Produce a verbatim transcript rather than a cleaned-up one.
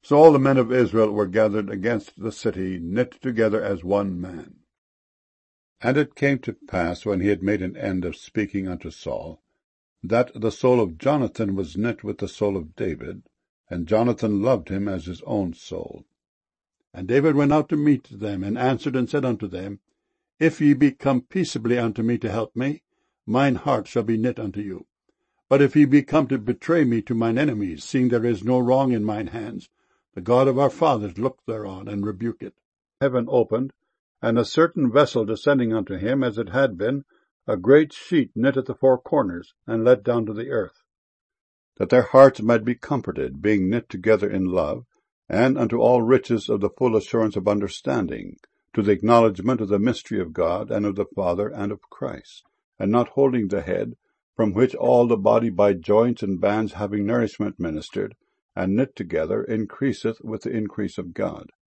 So all the men of Israel were gathered against the city, knit together as one man. And it came to pass, when he had made an end of speaking unto Saul, that the soul of Jonathan was knit with the soul of David, and Jonathan loved him as his own soul. And David went out to meet them, and answered and said unto them, If ye be come peaceably unto me to help me, mine heart shall be knit unto you. But if ye be come to betray me to mine enemies, seeing there is no wrong in mine hands, the God of our fathers look thereon, and rebuke it. Heaven opened, and a certain vessel descending unto him, as it had been, a great sheet knit at the four corners, and let down to the earth, that their hearts might be comforted, being knit together in love, and unto all riches of the full assurance of understanding, to the acknowledgement of the mystery of God, and of the Father, and of Christ, and not holding the head, from which all the body by joints and bands having nourishment ministered, and knit together, increaseth with the increase of God.